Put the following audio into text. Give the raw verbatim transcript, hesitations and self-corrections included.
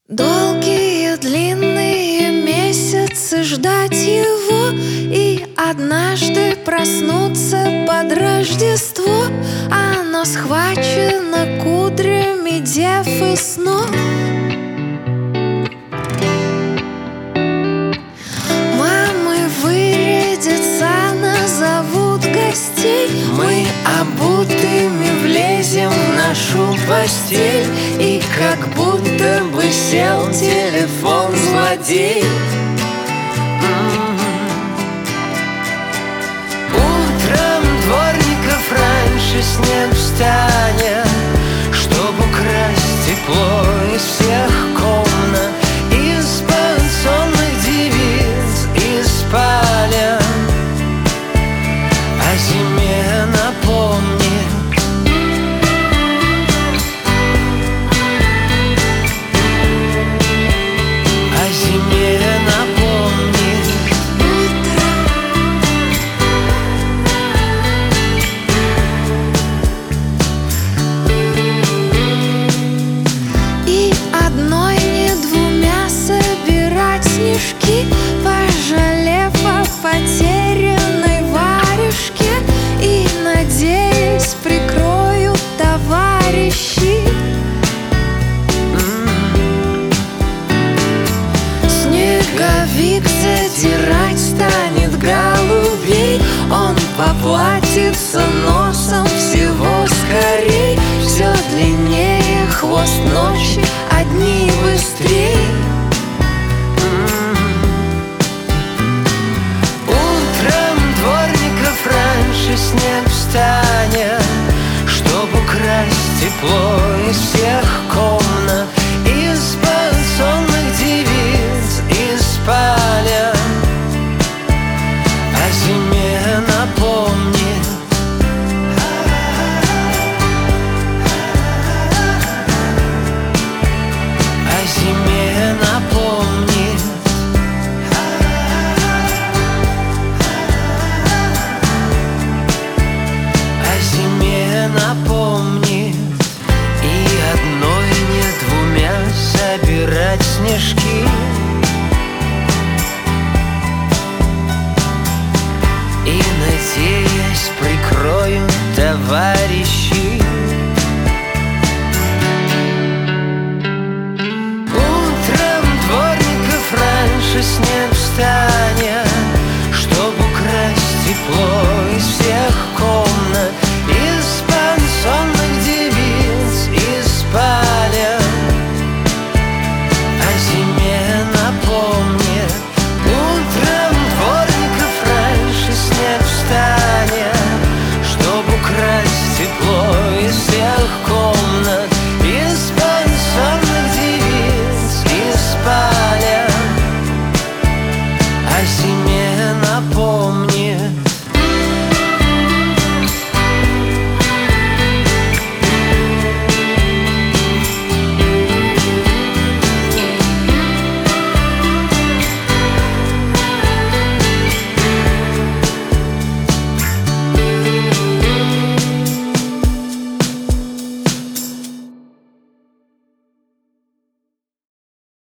Долгие длинные месяцы ждать его и однажды проснуться под Рождество. Оно схвачено кудрями дев и снов. Мамы вырядятся, назовут гостей. Мы обутыми влезем в нашу постель, и как будто бы сел телефон-злодей. Утром дворников раньше снег встанет, чтоб украсть тепло из всех комнат, из-под сонных девиц, из спален. О зиме напомни. О зиме напомни. И одной, не двумя собирать снежки, пожалев о потерянной варежке, и, надеясь, прикроют товарищи. Снеговик задирать станет голубей, он поплатится носом всего скорей. Все длиннее хвост ночи, а